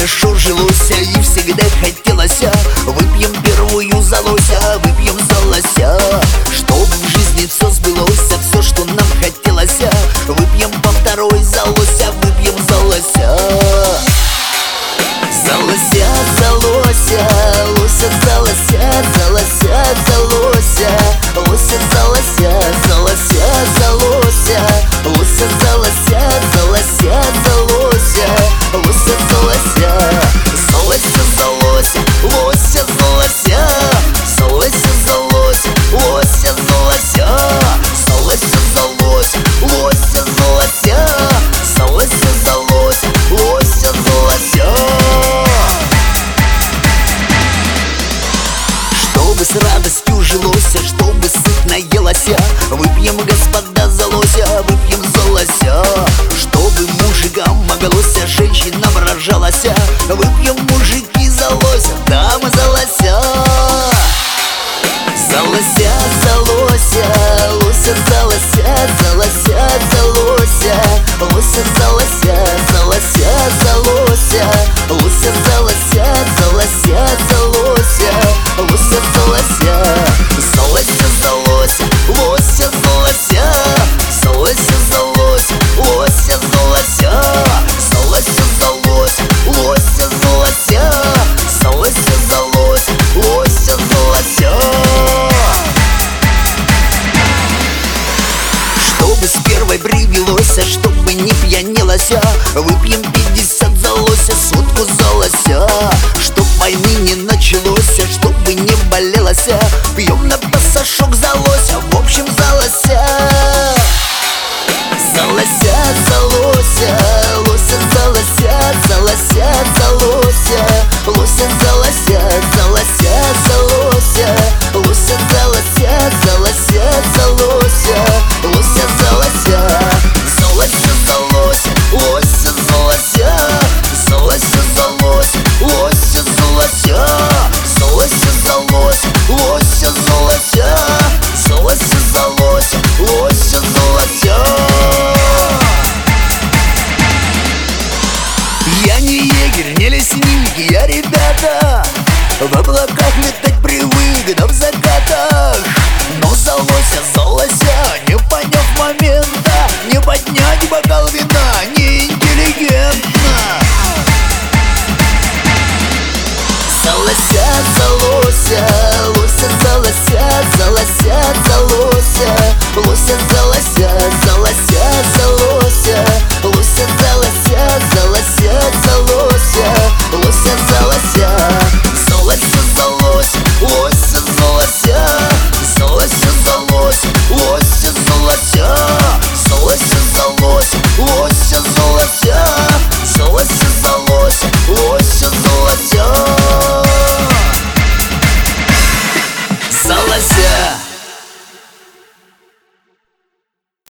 хорошо жилось и всегда хотелось. Выпьем первую за лося, выпьем за лося, чтобы в жизни все сбылось, все, что нам хотелось. Выпьем по второй за лося, выпьем за лося. За лося, за лося, лося за лося, за лося, за лося, лося за лося, за лося, за лося, лося за лося, за лося, за лося, лося за лося, за лося, за лося, лося за лося, за лося, за лося, лося за лося, за лося, за лося, лося за лося, за лося, за лося, лося за лося. Чтобы с радостью жилось, чтобы сытно елось, выпьем, господа, за лося, выпьем за лося. Чтобы мужикам моглось, женщинам рожалось, выпьем, мужики, за лося, дамы, за лося. За лося, за лося, лося за лося, за лося, за лося, лося за лося, за лося, за лося, лося за лося, за лося, за лося, лося за лося, за лося, за лося, лося за лося, за лося, за лося, лося за лося, за лося, за лося, лося за лося, за лося, за лося, лося за лося. Чтобы с первой привелось, чтобы не пьянелось, выпьем 50 за лося, сотку за лося. Чтоб войны не началось, чтобы не болелось, пьем на пасашок за лося, в общем за лося. За лося, за лося, лося за лося, за лося, за лося, лося за лося, за лося, за лося, лося за лося, за лося, за лося, лося за лося, за лося, за лося, лося за лося, за лося, за лося, лося за лося, за лося, за лося, лося за лося, за лося, за лося, лося за лося. Я не егерь, не лесник, я, ребята, в облаках летать